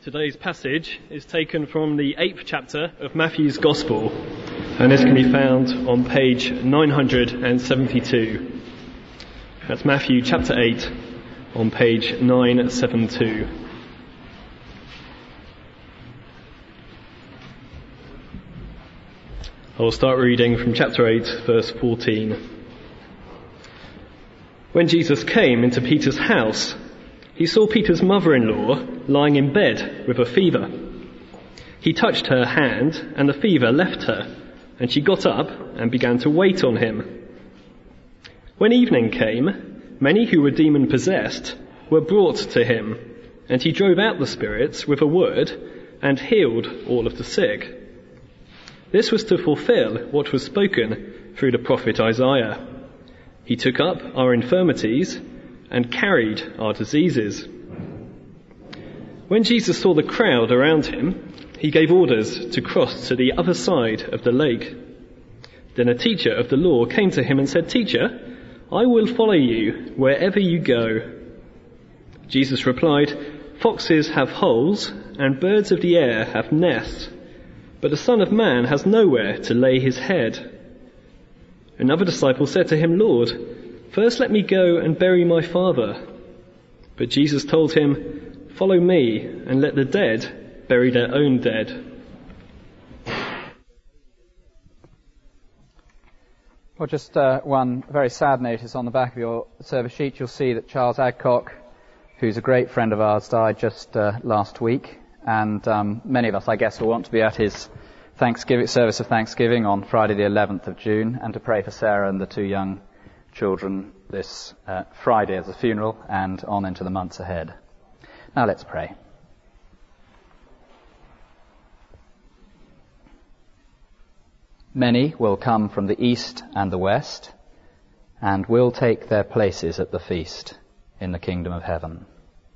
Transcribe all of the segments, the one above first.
Today's passage is taken from the 8th chapter of Matthew's Gospel, and this can be found on page 972. That's Matthew chapter 8 on page 972. I will start reading from chapter 8, verse 14. When Jesus came into Peter's house, he saw Peter's mother-in-law lying in bed with a fever. He touched her hand, and the fever left her, and she got up and began to wait on him. When evening came, many who were demon-possessed were brought to him, and he drove out the spirits with a word and healed all of the sick. This was to fulfill what was spoken through the prophet Isaiah. He took up our infirmities and carried our diseases. When Jesus saw the crowd around him, he gave orders to cross to the other side of the lake. Then a teacher of the law came to him and said, "Teacher, I will follow you wherever you go." Jesus replied, "Foxes have holes and birds of the air have nests, but the Son of Man has nowhere to lay his head." Another disciple said to him, "Lord, first let me go and bury my father." But Jesus told him, "Follow me and let the dead bury their own dead." Well, just one very sad notice on the back of your service sheet. You'll see that Charles Adcock, who's a great friend of ours, died just last week. And many of us, I guess, will want to be at his service of Thanksgiving on Friday the 11th of June, and to pray for Sarah and the two young children this Friday as a funeral and on into the months ahead. Now let's pray. Many will come from the east and the west and will take their places at the feast in the kingdom of heaven.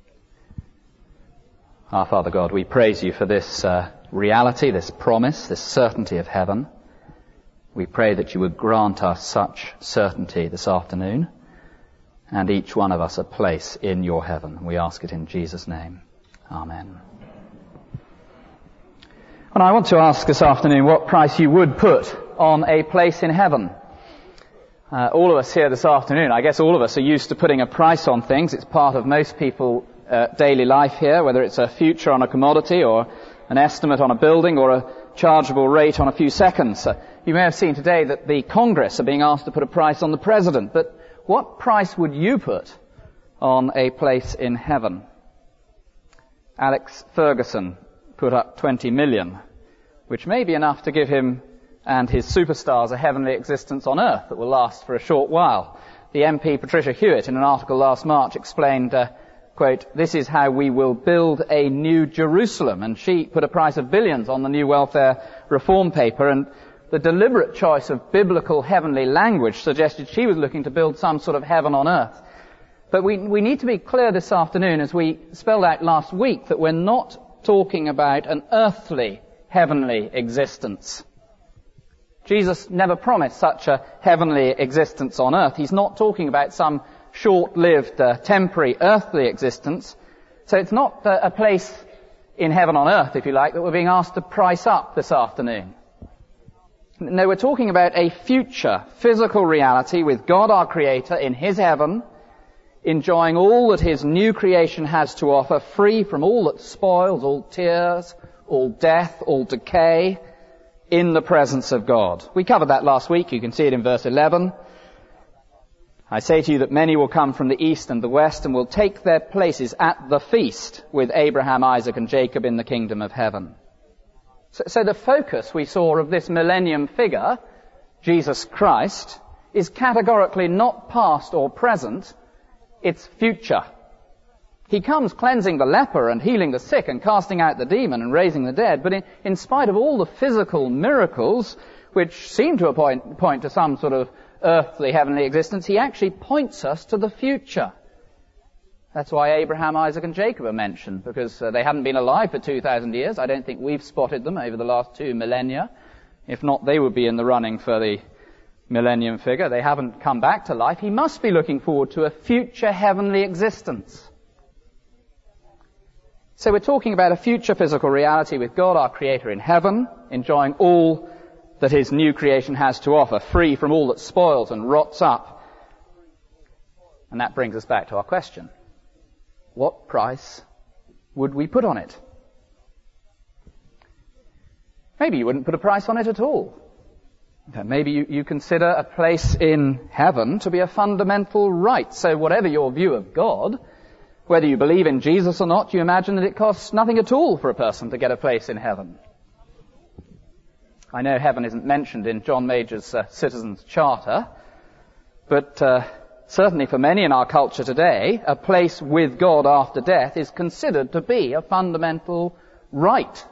Our Father God, we praise you for this reality, this promise, this certainty of heaven. We pray that you would grant us such certainty this afternoon, and each one of us a place in your heaven. We ask it in Jesus' name. Amen. And I want to ask this afternoon what price you would put on a place in heaven. All of us here this afternoon, I guess all of us are used to putting a price on things. It's part of most people's daily life here, whether it's a future on a commodity or an estimate on a building or a chargeable rate on a few seconds. You may have seen today that the Congress are being asked to put a price on the President, but what price would you put on a place in heaven? Alex Ferguson put up 20 million, which may be enough to give him and his superstars a heavenly existence on earth that will last for a short while. The MP Patricia Hewitt, in an article last March, explained, quote, "This is how we will build a new Jerusalem," and she put a price of billions on the new welfare reform paper, and the deliberate choice of biblical heavenly language suggested she was looking to build some sort of heaven on earth. But we need to be clear this afternoon, as we spelled out last week, that we're not talking about an earthly heavenly existence. Jesus never promised such a heavenly existence on earth. He's not talking about some short-lived, temporary earthly existence. So it's not a place in heaven on earth, if you like, that we're being asked to price up this afternoon. No, we're talking about a future physical reality with God our Creator in His heaven, enjoying all that His new creation has to offer, free from all that spoils, all tears, all death, all decay, in the presence of God. We covered that last week. You can see it in verse 11. "I say to you that many will come from the east and the west and will take their places at the feast with Abraham, Isaac and Jacob in the kingdom of heaven." So the focus we saw of this millennium figure, Jesus Christ, is categorically not past or present, it's future. He comes cleansing the leper and healing the sick and casting out the demon and raising the dead, but in spite of all the physical miracles, which seem to point to some sort of earthly heavenly existence, he actually points us to the future. That's why Abraham, Isaac and Jacob are mentioned, because they hadn't been alive for 2,000 years. I don't think we've spotted them over the last 2 millennia. If not, they would be in the running for the millennium figure. They haven't come back to life. He must be looking forward to a future heavenly existence. So we're talking about a future physical reality with God, our Creator, in heaven, enjoying all that His new creation has to offer, free from all that spoils and rots up. And that brings us back to our question. What price would we put on it? Maybe you wouldn't put a price on it at all. Maybe you consider a place in heaven to be a fundamental right. So whatever your view of God, whether you believe in Jesus or not, you imagine that it costs nothing at all for a person to get a place in heaven. I know heaven isn't mentioned in John Major's Citizens' Charter, but certainly for many in our culture today, a place with God after death is considered to be a fundamental right.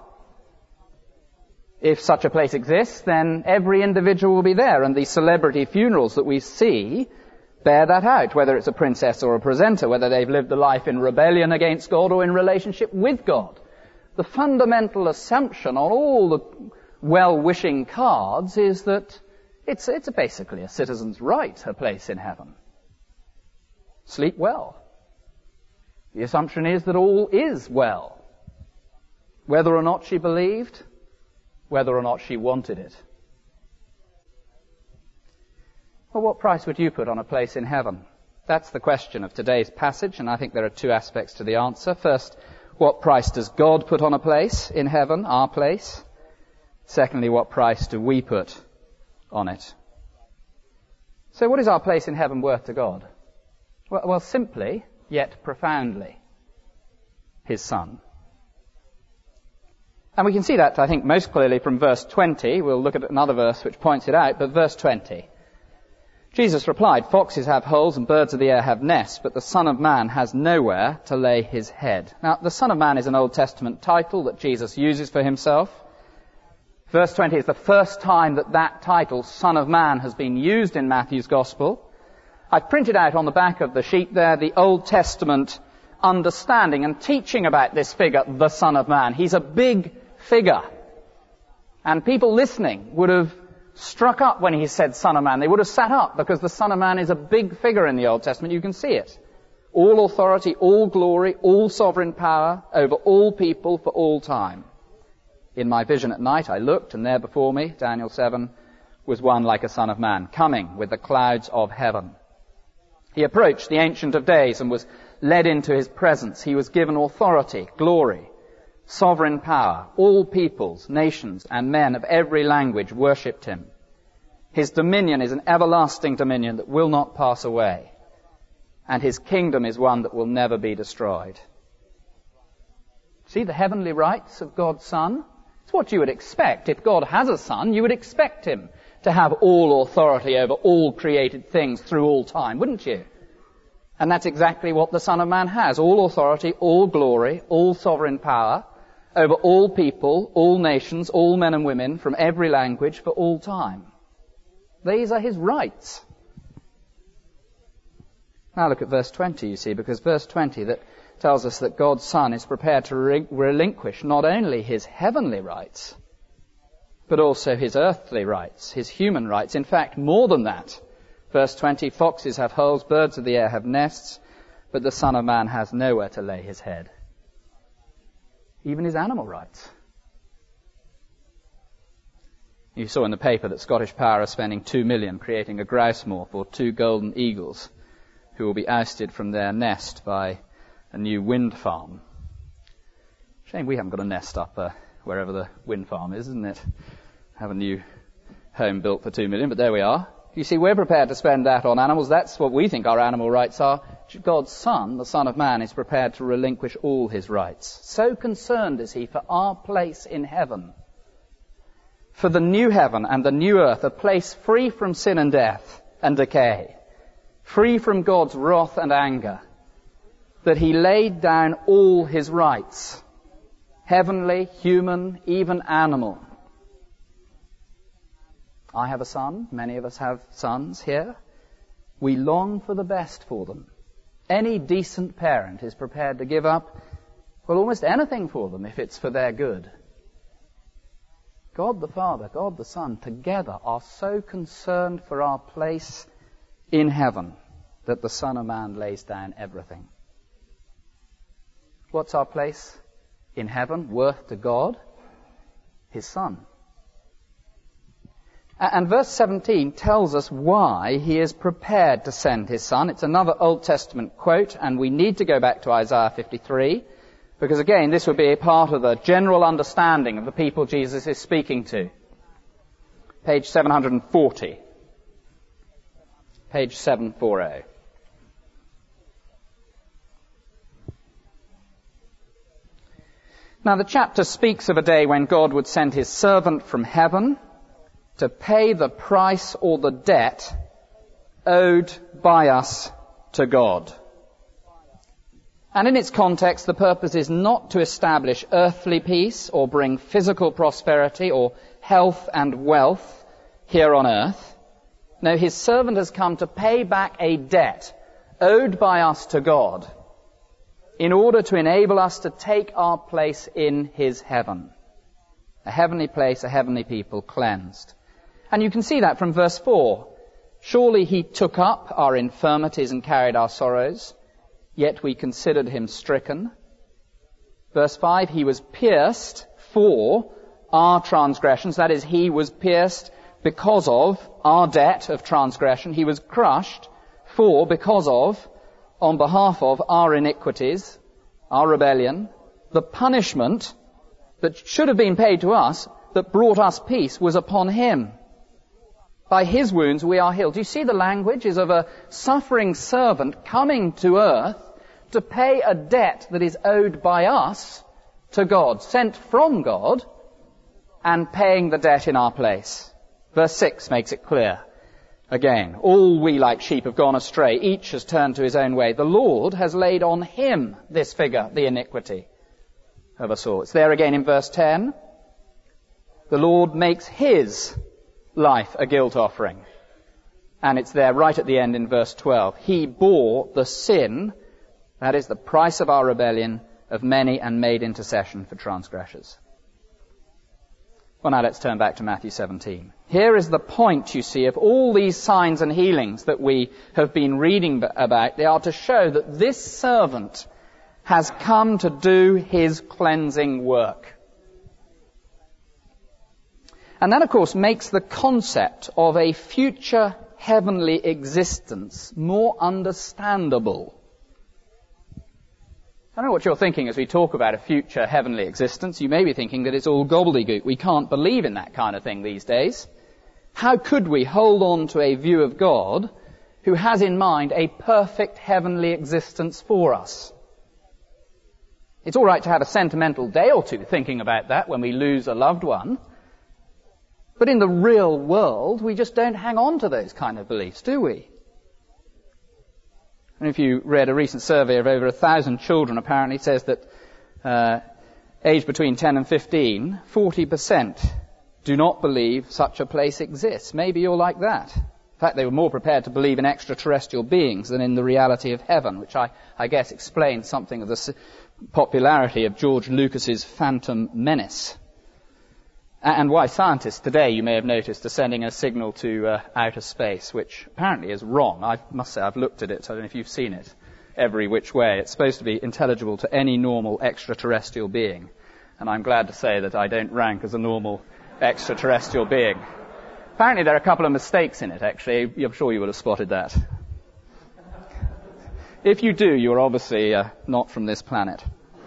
If such a place exists, then every individual will be there, and the celebrity funerals that we see bear that out, whether it's a princess or a presenter, whether they've lived a life in rebellion against God or in relationship with God. The fundamental assumption on all the well-wishing cards is that it's basically a citizen's right, a place in heaven. Sleep well. The assumption is that all is well, whether or not she believed, whether or not she wanted it. Well, what price would you put on a place in heaven? That's the question of today's passage, and I think there are two aspects to the answer. First, what price does God put on a place in heaven, our place? Secondly, what price do we put on it? So what is our place in heaven worth to God? Well, simply, yet profoundly, His Son. And we can see that, I think, most clearly from verse 20. We'll look at another verse which points it out, but verse 20. Jesus replied, "Foxes have holes and birds of the air have nests, but the Son of Man has nowhere to lay His head." Now, the Son of Man is an Old Testament title that Jesus uses for Himself. Verse 20 is the first time that title, Son of Man, has been used in Matthew's Gospel. I've printed out on the back of the sheet there the Old Testament understanding and teaching about this figure, the Son of Man. He's a big figure. And people listening would have struck up when he said Son of Man. They would have sat up because the Son of Man is a big figure in the Old Testament. You can see it. All authority, all glory, all sovereign power over all people for all time. In my vision at night I looked, and there before me, Daniel 7, was one like a Son of Man, coming with the clouds of heaven. He approached the Ancient of Days and was led into His presence. He was given authority, glory, sovereign power. All peoples, nations, and men of every language worshipped Him. His dominion is an everlasting dominion that will not pass away, and His kingdom is one that will never be destroyed. See the heavenly rights of God's Son? It's what you would expect. If God has a Son, you would expect Him to have all authority over all created things through all time, wouldn't you? And that's exactly what the Son of Man has. All authority, all glory, all sovereign power over all people, all nations, all men and women from every language for all time. These are His rights. Now look at verse 20, you see, because verse 20 that tells us that God's Son is prepared to relinquish not only His heavenly rights, but also His earthly rights, His human rights. In fact, more than that. Verse 20, foxes have holes, birds of the air have nests, but the Son of Man has nowhere to lay His head. Even His animal rights. You saw in the paper that Scottish Power are spending $2 million creating a grouse moor for 2 golden eagles who will be ousted from their nest by a new wind farm. Shame we haven't got a nest up wherever the wind farm is, isn't it? Have a new home built for $2 million, but there we are. You see, we're prepared to spend that on animals. That's what we think our animal rights are. God's Son, the Son of Man, is prepared to relinquish all His rights. So concerned is He for our place in heaven, for the new heaven and the new earth, a place free from sin and death and decay, free from God's wrath and anger, that He laid down all His rights, heavenly, human, even animal. I have a son. Many of us have sons here. We long for the best for them. Any decent parent is prepared to give up, well, almost anything for them if it's for their good. God the Father, God the Son, together are so concerned for our place in heaven that the Son of Man lays down everything. What's our place in heaven worth to God? His Son. And verse 17 tells us why he is prepared to send his Son. It's another Old Testament quote, and we need to go back to Isaiah 53, because again, this would be a part of the general understanding of the people Jesus is speaking to. Page 740. Page 740. Now, the chapter speaks of a day when God would send his servant from heaven to pay the price or the debt owed by us to God. And in its context, the purpose is not to establish earthly peace or bring physical prosperity or health and wealth here on earth. No, his servant has come to pay back a debt owed by us to God in order to enable us to take our place in his heaven. A heavenly place, a heavenly people cleansed. And you can see that from verse 4. Surely he took up our infirmities and carried our sorrows, yet we considered him stricken. Verse 5, he was pierced for our transgressions. That is, he was pierced because of our debt of transgression. He was crushed because of, on behalf of our iniquities, our rebellion. The punishment that should have been paid to us, that brought us peace, was upon him. By his wounds we are healed. Do you see the language is of a suffering servant coming to earth to pay a debt that is owed by us to God, sent from God, and paying the debt in our place. Verse 6 makes it clear. Again, all we like sheep have gone astray. Each has turned to his own way. The Lord has laid on him this figure, the iniquity of us all. It's there again in verse 10. The Lord makes his life a guilt offering. And it's there right at the end in verse 12. He bore the sin, that is the price of our rebellion, of many, and made intercession for transgressors. Well, now let's turn back to Matthew 17. Here is the point, you see, of all these signs and healings that we have been reading about. They are to show that this servant has come to do his cleansing work. And that, of course, makes the concept of a future heavenly existence more understandable. I don't know what you're thinking as we talk about a future heavenly existence. You may be thinking that it's all gobbledygook. We can't believe in that kind of thing these days. How could we hold on to a view of God who has in mind a perfect heavenly existence for us? It's all right to have a sentimental day or two thinking about that when we lose a loved one. But in the real world, we just don't hang on to those kind of beliefs, do we? And if you read a recent survey of over 1,000 children, apparently it says that aged between 10 and 15, 40% do not believe such a place exists. Maybe you're like that. In fact, they were more prepared to believe in extraterrestrial beings than in the reality of heaven, which I guess explains something of the popularity of George Lucas's Phantom Menace. And why scientists today, you may have noticed, are sending a signal to outer space, which apparently is wrong. I must say, I've looked at it. I don't know if you've seen it every which way. It's supposed to be intelligible to any normal extraterrestrial being. And I'm glad to say that I don't rank as a normal extraterrestrial being. Apparently there are a couple of mistakes in it, actually. I'm sure you would have spotted that. If you do, you're obviously not from this planet.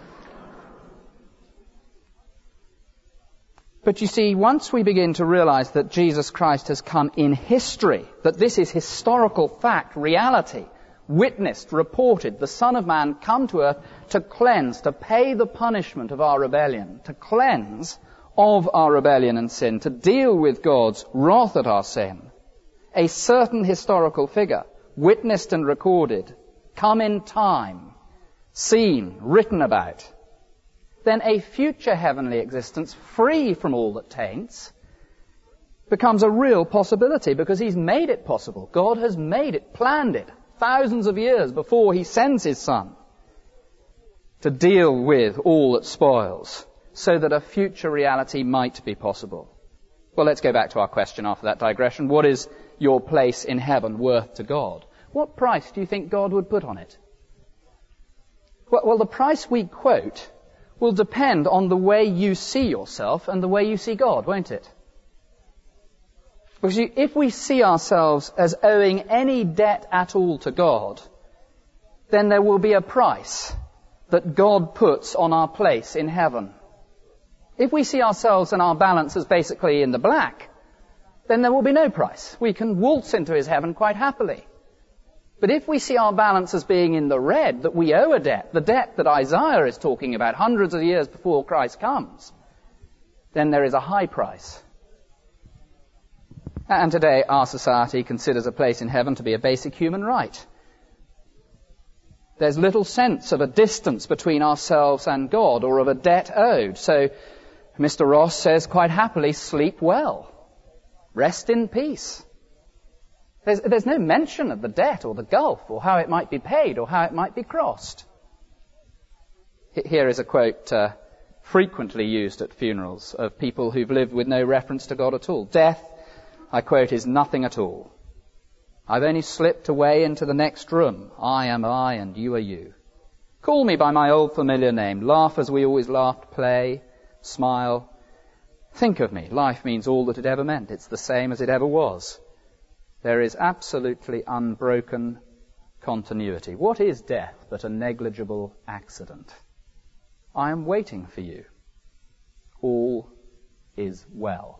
But you see, once we begin to realize that Jesus Christ has come in history, that this is historical fact, reality, witnessed, reported, the Son of Man come to earth to cleanse, to pay the punishment of our rebellion, to cleanse of our rebellion and sin, to deal with God's wrath at our sin, a certain historical figure, witnessed and recorded, come in time, seen, written about, then a future heavenly existence free from all that taints becomes a real possibility, because he's made it possible. God has made it, planned it, thousands of years before he sends his Son to deal with all that spoils, so that a future reality might be possible. Well, let's go back to our question after that digression. What is your place in heaven worth to God? What price do you think God would put on it? Well, the price we quote will depend on the way you see yourself and the way you see God, won't it? Because if we see ourselves as owing any debt at all to God, then there will be a price that God puts on our place in heaven. If we see ourselves and our balance as basically in the black, then there will be no price. We can waltz into his heaven quite happily. But if we see our balance as being in the red, that we owe a debt, the debt that Isaiah is talking about hundreds of years before Christ comes, then there is a high price. And today our society considers a place in heaven to be a basic human right. There's little sense of a distance between ourselves and God, or of a debt owed. So Mr. Ross says quite happily, sleep well. Rest in peace. There's no mention of the debt or the gulf or how it might be paid or how it might be crossed. Here is a quote frequently used at funerals of people who've lived with no reference to God at all. Death, I quote, is nothing at all. I've only slipped away into the next room. I am I and you are you. Call me by my old familiar name. Laugh as we always laughed. Play. Smile. Think of me. Life means all that it ever meant. It's the same as it ever was. There is absolutely unbroken continuity. What is death but a negligible accident? I am waiting for you. All is well.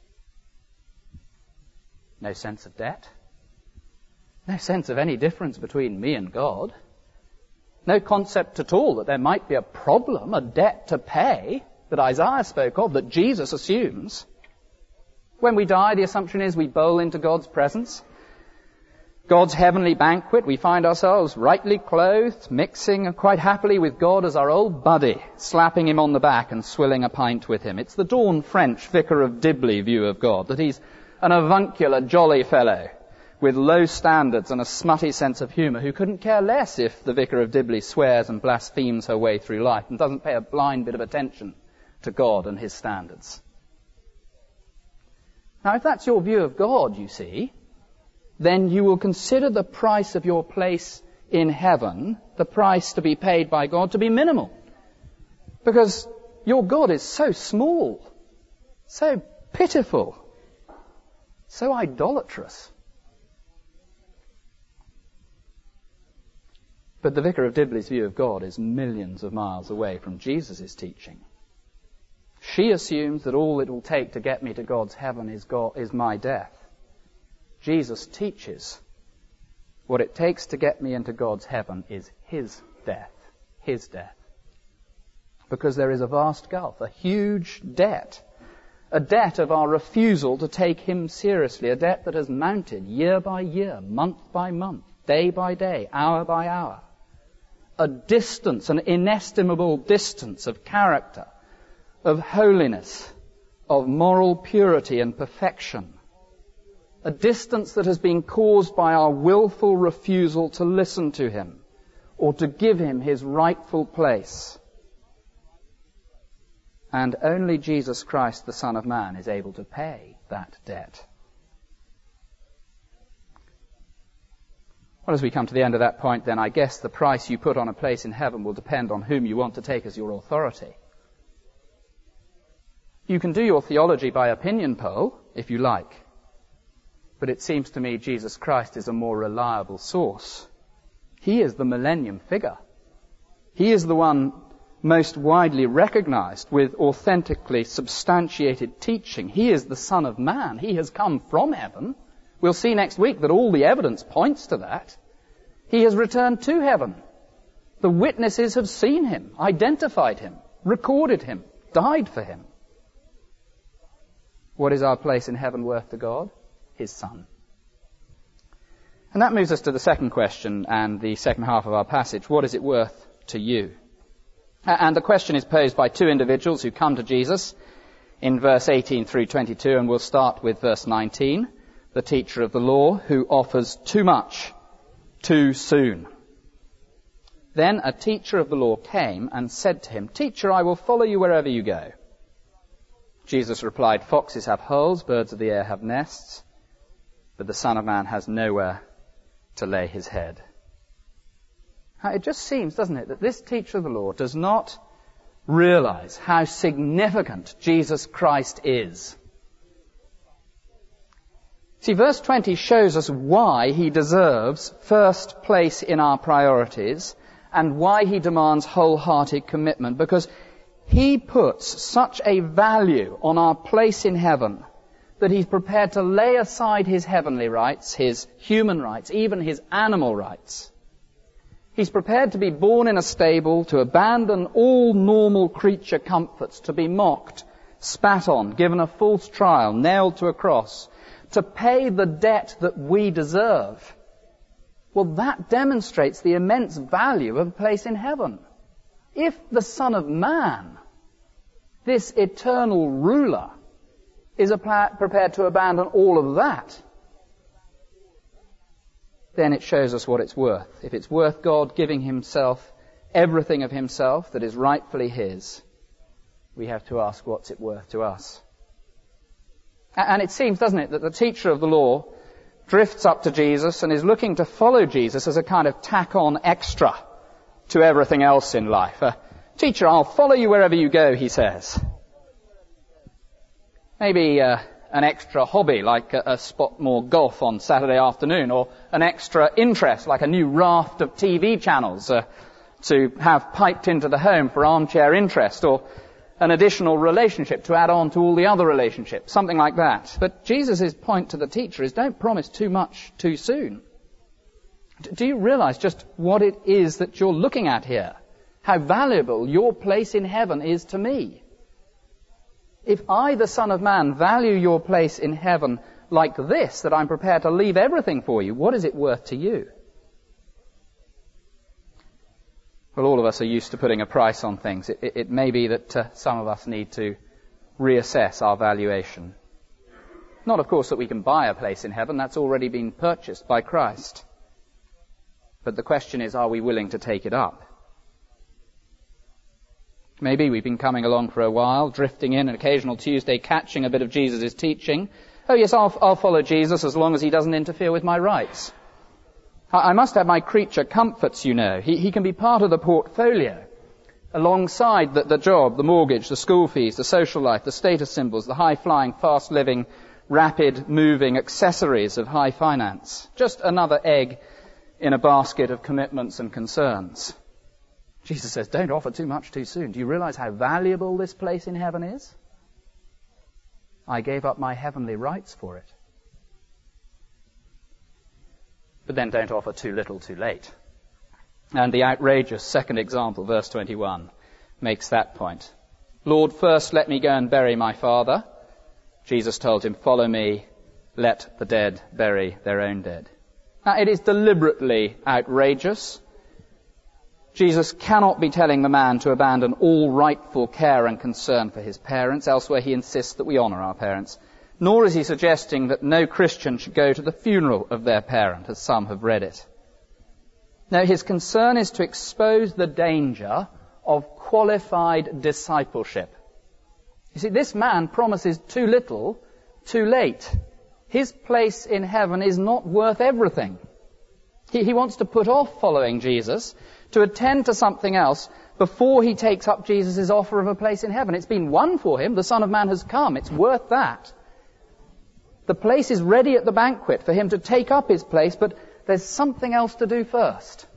No sense of debt. No sense of any difference between me and God. No concept at all that there might be a problem, a debt to pay that Isaiah spoke of, that Jesus assumes. When we die, the assumption is we bowl into God's presence. God's heavenly banquet, we find ourselves rightly clothed, mixing quite happily with God as our old buddy, slapping him on the back and swilling a pint with him. It's the Dawn French Vicar of Dibley view of God, that he's an avuncular, jolly fellow with low standards and a smutty sense of humour who couldn't care less if the Vicar of Dibley swears and blasphemes her way through life and doesn't pay a blind bit of attention to God and his standards. Now, if that's your view of God, you see, then you will consider the price of your place in heaven, the price to be paid by God, to be minimal. Because your God is so small, so pitiful, so idolatrous. But the Vicar of Dibley's view of God is millions of miles away from Jesus' teaching. She assumes that all it will take to get me to God's heaven is my death. Jesus teaches what it takes to get me into God's heaven is his death. His death. Because there is a vast gulf, a huge debt. A debt of our refusal to take him seriously. A debt that has mounted year by year, month by month, day by day, hour by hour. A distance, an inestimable distance of character, of holiness, of moral purity and perfection. A distance that has been caused by our willful refusal to listen to him or to give him his rightful place. And only Jesus Christ, the Son of Man, is able to pay that debt. Well, as we come to the end of that point, then I guess the price you put on a place in heaven will depend on whom you want to take as your authority. You can do your theology by opinion poll, if you like. But it seems to me Jesus Christ is a more reliable source. He is the millennium figure. He is the one most widely recognized with authentically substantiated teaching. He is the Son of Man. He has come from heaven. We'll see next week that all the evidence points to that. He has returned to heaven. The witnesses have seen him, identified him, recorded him, died for him. What is our place in heaven worth to God? His Son. And that moves us to the second question and the second half of our passage. What is it worth to you? And the question is posed by two individuals who come to Jesus in verse 18 through 22, and we'll start with verse 19. The teacher of the law who offers too much too soon. Then a teacher of the law came and said to him, "Teacher, I will follow you wherever you go." Jesus replied, "Foxes have holes, birds of the air have nests, but the Son of Man has nowhere to lay his head." Now, it just seems, doesn't it, that this teacher of the law does not realize how significant Jesus Christ is. See, verse 20 shows us why he deserves first place in our priorities and why he demands wholehearted commitment, because he puts such a value on our place in heaven that he's prepared to lay aside his heavenly rights, his human rights, even his animal rights. He's prepared to be born in a stable, to abandon all normal creature comforts, to be mocked, spat on, given a false trial, nailed to a cross, to pay the debt that we deserve. Well, that demonstrates the immense value of a place in heaven. If the Son of Man, this eternal ruler, is prepared to abandon all of that, then it shows us what it's worth. If it's worth God giving himself everything of himself that is rightfully his, we have to ask, what's it worth to us? And it seems, doesn't it, that the teacher of the law drifts up to Jesus and is looking to follow Jesus as a kind of tack-on extra to everything else in life. Teacher, I'll follow you wherever you go, he says. Maybe an extra hobby, like a spot more golf on Saturday afternoon, or an extra interest, like a new raft of TV channels to have piped into the home for armchair interest, or an additional relationship to add on to all the other relationships, something like that. But Jesus' point to the teacher is, don't promise too much too soon. Do you realize just what it is that you're looking at here? How valuable your place in heaven is to me? If I, the Son of Man, value your place in heaven like this, that I'm prepared to leave everything for you, what is it worth to you? Well, all of us are used to putting a price on things. It may be that some of us need to reassess our valuation. Not, of course, that we can buy a place in heaven. That's already been purchased by Christ. But the question is, are we willing to take it up? Maybe we've been coming along for a while, drifting in an occasional Tuesday, catching a bit of Jesus' teaching. Oh yes, I'll follow Jesus as long as he doesn't interfere with my rights. I must have my creature comforts, you know. He can be part of the portfolio, alongside the job, the mortgage, the school fees, the social life, the status symbols, the high-flying, fast-living, rapid-moving accessories of high finance. Just another egg in a basket of commitments and concerns. Jesus says, don't offer too much too soon. Do you realize how valuable this place in heaven is? I gave up my heavenly rights for it. But then don't offer too little too late. And the outrageous second example, verse 21, makes that point. Lord, first let me go and bury my father. Jesus told him, follow me, let the dead bury their own dead. Now, it is deliberately outrageous. Jesus cannot be telling the man to abandon all rightful care and concern for his parents. Elsewhere he insists that we honour our parents. Nor is he suggesting that no Christian should go to the funeral of their parent, as some have read it. No, his concern is to expose the danger of qualified discipleship. You see, this man promises too little, too late. His place in heaven is not worth everything. He wants to put off following Jesus, to attend to something else, before he takes up Jesus' offer of a place in heaven. It's been won for him. The Son of Man has come. It's worth that. The place is ready at the banquet for him to take up his place, but there's something else to do first.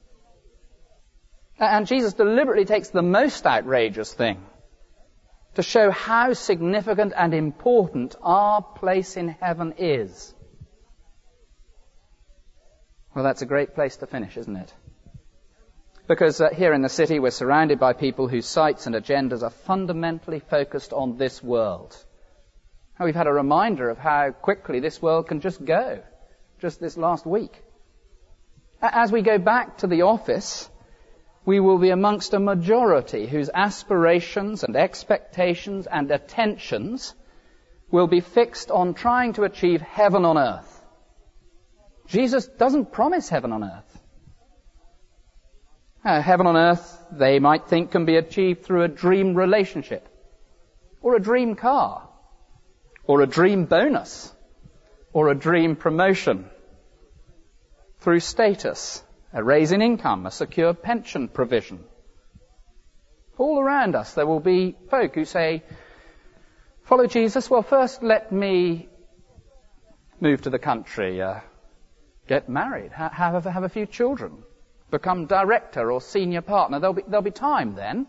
And Jesus deliberately takes the most outrageous thing to show how significant and important our place in heaven is. Well, that's a great place to finish, isn't it? Because here in the city we're surrounded by people whose sights and agendas are fundamentally focused on this world. And we've had a reminder of how quickly this world can just go, just this last week. As we go back to the office, we will be amongst a majority whose aspirations and expectations and attentions will be fixed on trying to achieve heaven on earth. Jesus doesn't promise heaven on earth. Heaven on earth, they might think, can be achieved through a dream relationship, or a dream car, or a dream bonus, or a dream promotion, through status, a raise in income, a secure pension provision. All around us there will be folk who say, follow Jesus, well first let me move to the country, get married, have a few children, become director or senior partner. There'll be time then.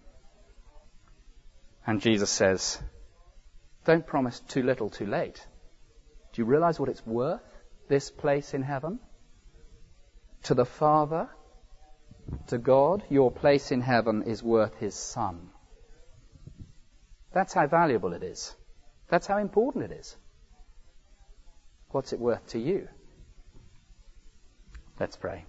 And Jesus says, don't promise too little too late. Do you realize what it's worth, this place in heaven? To the Father, to God, your place in heaven is worth his Son. That's how valuable it is. That's how important it is. What's it worth to you? Let's pray.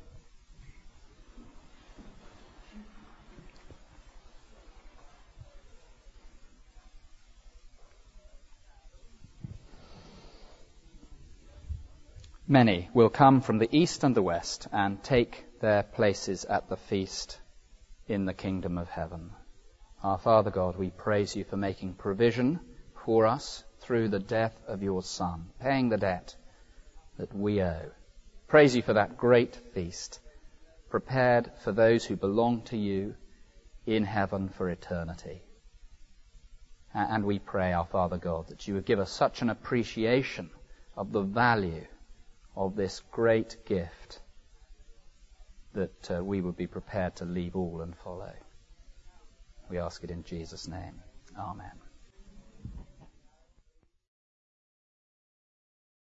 Many will come from the east and the west and take their places at the feast in the kingdom of heaven. Our Father God, we praise you for making provision for us through the death of your Son, paying the debt that we owe. Praise you for that great feast, prepared for those who belong to you in heaven for eternity. And we pray, our Father God, that you would give us such an appreciation of the value of this great gift that we would be prepared to leave all and follow. We ask it in Jesus' name. Amen.